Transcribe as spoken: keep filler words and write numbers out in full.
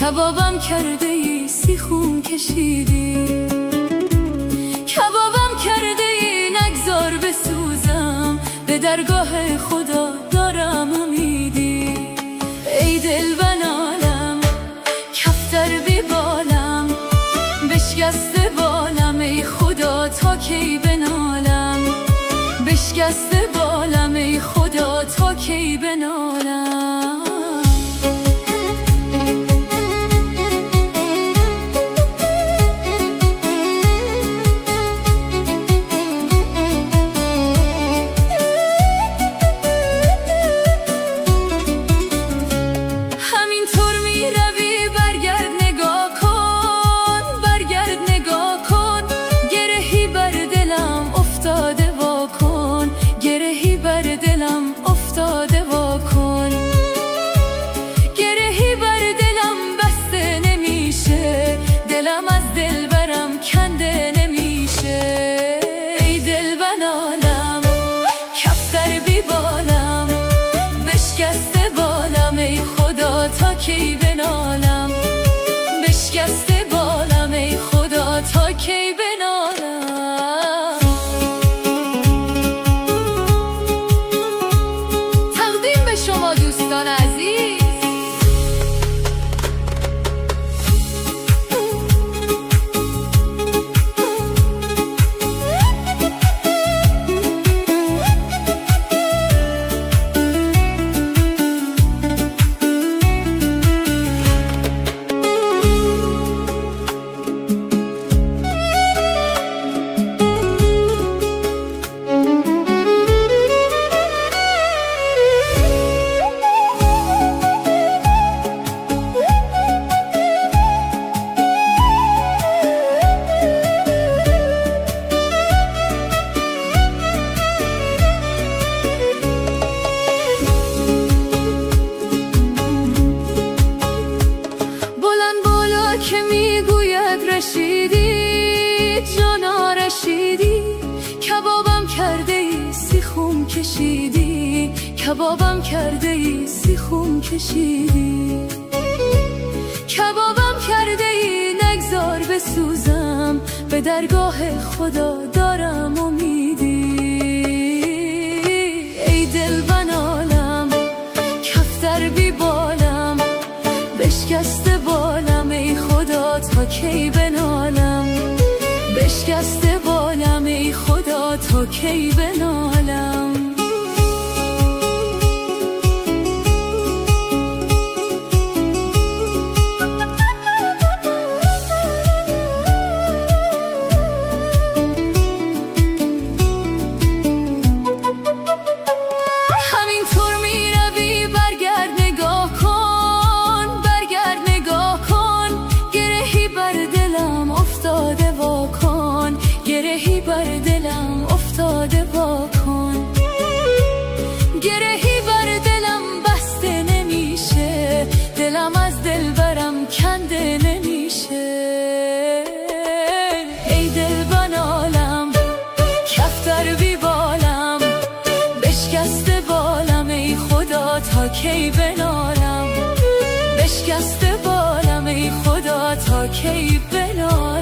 کبابم کرده ای سیخون کشیدی، کبابم کرده ای نگذار بسوزم، به درگاه خدا دارم امیدی. ای دل بنالم کفتر بی بالم، بشکسته بالم ای خدا تا کی بنالم، بشکسته بالم ای خدا تا کی بنالم. تا کی بنالم، بشکسته بالم ای خدا تا کی بنالم. تقدیم به شما دوستان عزیز. که میگوید رشیدی جانا رشیدی، کبابم کرده ای سیخون کشیدی، کبابم کرده ای سیخون کشیدی، کبابم کرده ای نگذار بسوزم، به درگاه خدا دارم امیدی. ای دل بنالم کفتر بی بالم، بشکسته بالم ای خدا تا کی بنالم، بشکسته بالم ای خدا تا کی بنالم. همینطور میروی برگرد نگاه کن، برگرد نگاه کن، گرهی بر دلم افتاده وا کن، گرهی بر دلم افتاده وا کن، گرهی بر دلم بسته نمیشه، دلم از دل برم کنده نمیشه. ای دل بنالم کفتر بی بالم، بشکسته بالم ای خدا تا کی بنالم، بشکسته بالم ای خدا تا کی بنالم.